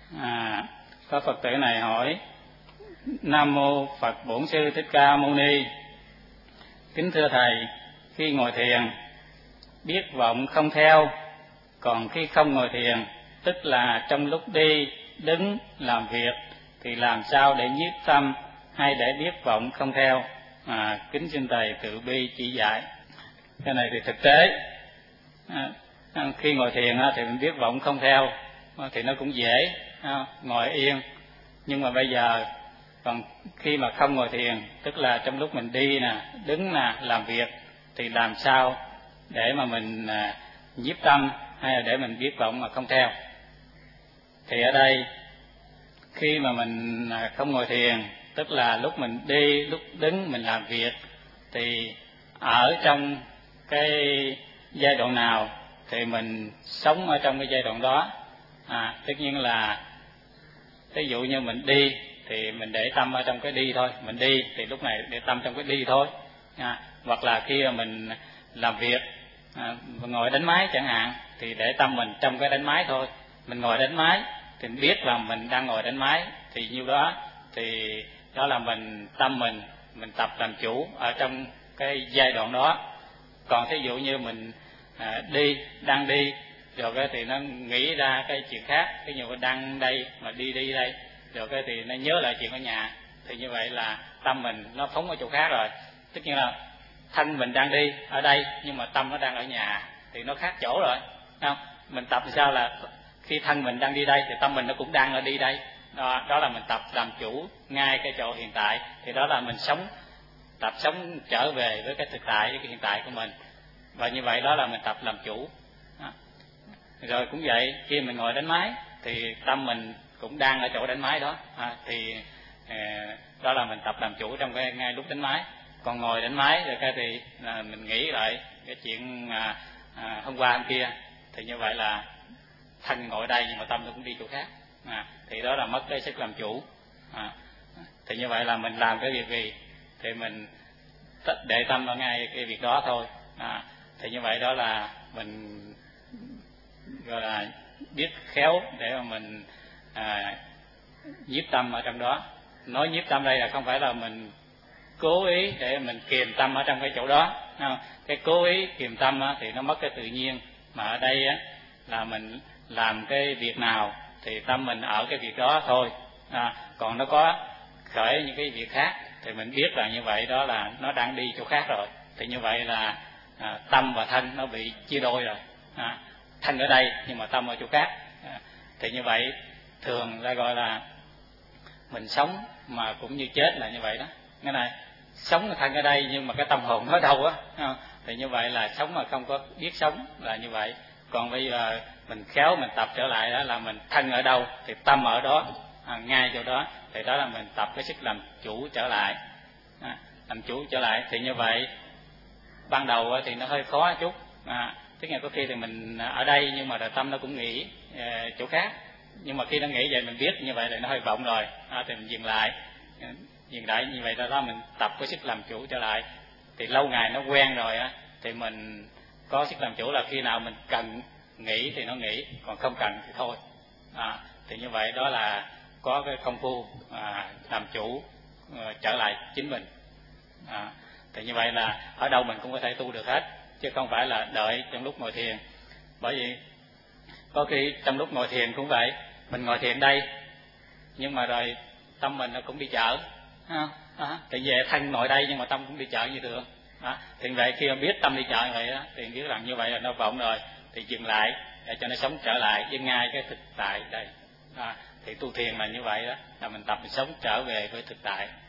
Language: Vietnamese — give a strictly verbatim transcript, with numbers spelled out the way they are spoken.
À, có Phật tử này hỏi: Nam mô Phật Bổn Sư Thích Ca Mâu Ni. Kính thưa thầy, khi ngồi thiền biết vọng không theo, còn khi không ngồi thiền, tức là trong lúc đi, đứng, làm việc, thì làm sao để nhiếp tâm hay để biết vọng không theo? À, kính xin thầy từ bi chỉ dạy. Cái này thì thực tế, à, khi ngồi thiền thì mình biết vọng không theo thì nó cũng dễ, à, ngồi yên. Nhưng mà bây giờ còn khi mà không ngồi thiền, tức là trong lúc mình đi nè, đứng nè, làm việc, thì làm sao để mà mình à, nhiếp tâm hay là để mình biết vọng mà không theo? Thì ở đây khi mà mình không ngồi thiền, tức là lúc mình đi, lúc đứng, mình làm việc, thì ở trong cái giai đoạn nào thì mình sống ở trong cái giai đoạn đó. À, tất nhiên là ví dụ như mình đi thì mình để tâm ở trong cái đi thôi, mình đi thì lúc này để tâm trong cái đi thôi. À, hoặc là khi mà mình làm việc, à, ngồi đánh máy chẳng hạn, thì để tâm mình trong cái đánh máy thôi. Mình ngồi đánh máy thì mình biết là mình đang ngồi đánh máy, thì như đó thì đó là mình tâm mình mình tập làm chủ ở trong cái giai đoạn đó. Còn thí dụ như mình à, đi đang đi rồi cái thì nó nghĩ ra cái chuyện khác, cái như đang đây mà đi đi đây, rồi cái thì nó nhớ lại chuyện ở nhà, thì như vậy là tâm mình nó phóng ở chỗ khác rồi. Tất nhiên là thân mình đang đi ở đây nhưng mà tâm nó đang ở nhà thì nó khác chỗ rồi, không? Mình tập sao là khi thân mình đang đi đây thì tâm mình nó cũng đang ở đi đây. Đó, đó là mình tập làm chủ ngay cái chỗ hiện tại, thì đó là mình sống, tập sống trở về với cái thực tại, với cái hiện tại của mình. Và như vậy đó là mình tập làm chủ. Đó. Rồi cũng vậy, khi mình ngồi đánh máy thì tâm mình cũng đang ở chỗ đánh máy đó, à, thì à, đó là mình tập làm chủ trong cái ngay lúc đánh máy. Còn ngồi đánh máy rồi cái thì là mình nghĩ lại cái chuyện à, à, hôm qua hôm kia, thì như vậy là thân ngồi đây nhưng mà tâm nó cũng đi chỗ khác, à, thì đó là mất cái sức làm chủ. À, thì như vậy là mình làm cái việc gì thì mình để tâm ở ngay cái việc đó thôi. À, thì như vậy đó là mình gọi là biết khéo để mà mình à, nhiếp tâm ở trong đó. Nói nhiếp tâm đây là không phải là mình cố ý để mình kiềm tâm ở trong cái chỗ đó. Không? Cái cố ý kiềm tâm á, thì nó mất cái tự nhiên. Mà ở đây á, là mình làm cái việc nào thì tâm mình ở cái việc đó thôi. À, còn nó có khởi những cái việc khác thì mình biết là như vậy đó là nó đang đi chỗ khác rồi. Thì như vậy là à, tâm và thân nó bị chia đôi rồi. À, thân ở đây nhưng mà tâm ở chỗ khác. À, thì như vậy thường ta gọi là mình sống mà cũng như chết là như vậy đó. Cái này sống thân ở đây nhưng mà cái tâm hồn nó đâu á, thì như vậy là sống mà không có biết sống là như vậy. Còn bây giờ mình khéo mình tập trở lại đó là mình thân ở đâu thì tâm ở đó, à, ngay chỗ đó, thì đó là mình tập cái sức làm chủ trở lại. À, làm chủ trở lại thì như vậy ban đầu thì nó hơi khó chút. À, tức là có khi thì mình ở đây nhưng mà tâm nó cũng nghĩ e, chỗ khác, nhưng mà khi nó nghĩ vậy mình biết như vậy là nó hơi vọng rồi, à, thì mình dừng lại, dừng lại như vậy đó, đó mình tập cái sức làm chủ trở lại. Thì lâu ngày nó quen rồi á, thì mình có sức làm chủ là khi nào mình cần nghĩ thì nó nghĩ, còn không cần thì thôi. À, thì như vậy đó là có cái công phu à, làm chủ à, trở lại chính mình. À, thì như vậy là ở đâu mình cũng có thể tu được hết, chứ không phải là đợi trong lúc ngồi thiền. Bởi vì có khi trong lúc ngồi thiền cũng vậy, mình ngồi thiền đây nhưng mà rồi tâm mình nó cũng đi chợ. À, à, thì về thân ngồi đây nhưng mà tâm cũng đi chợ như thường. À, thì vậy khi mà biết tâm đi chợ vậy đó, thì biết rằng như vậy là nó vọng rồi, thì dừng lại để cho nó sống trở lại với ngay cái thực tại đây. À, thì tu thiền là như vậy đó, là mình tập mình sống trở về với thực tại.